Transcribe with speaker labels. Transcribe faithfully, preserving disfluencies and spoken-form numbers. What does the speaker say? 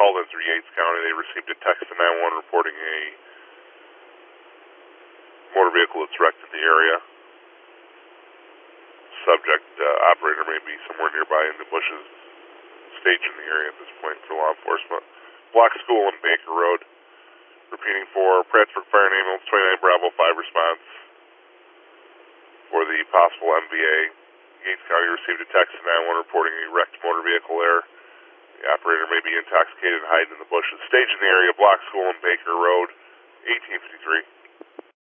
Speaker 1: called in through Yates County. They received a text to nine one one reporting a motor vehicle that's wrecked in the area. Subject uh, operator may be somewhere nearby in the bushes, staged in the area at this point for law enforcement. Block School and Baker Road. Repeating for Prattsburg Fire and Ambulance twenty-nine Bravo five response for the possible M V A. Yates County received a text to nine one one reporting a wrecked motor vehicle there. The operator may be intoxicated and hiding in the bushes. Staged in the area, Block School and Baker Road, eighteen fifty-three.